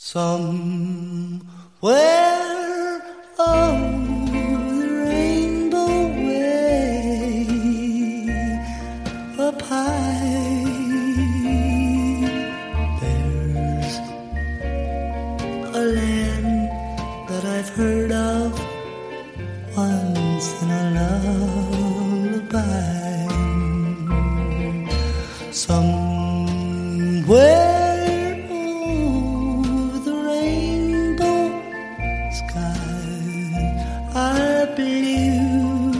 Somewhere over the rainbow way up high, there's a land that I've heard of once in a lullaby. Somewhere are blue,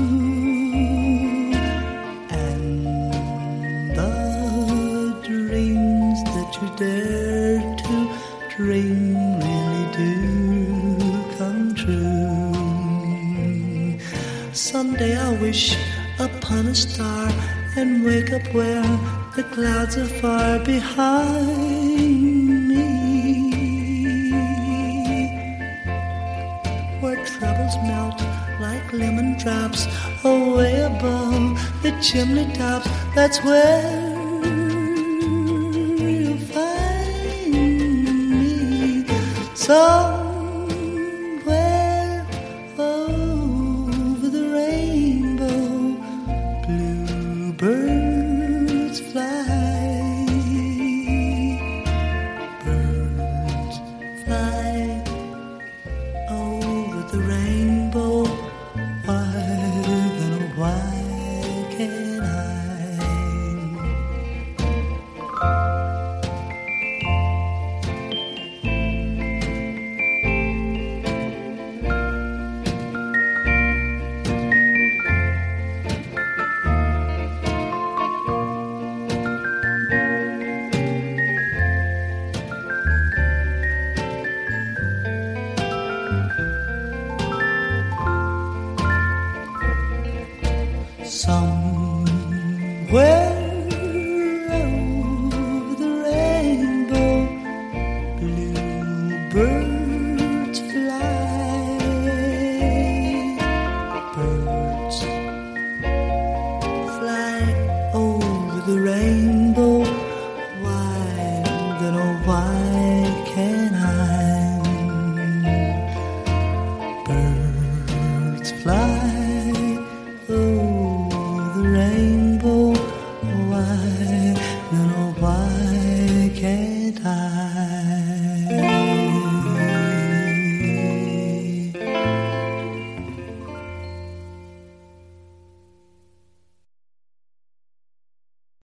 and the dreams that you dare to dream really do come true. Someday I wish upon a star and wake up where the clouds are far behind me, where troubles melt like lemon drops away above the chimney tops. That's where you'll find me. So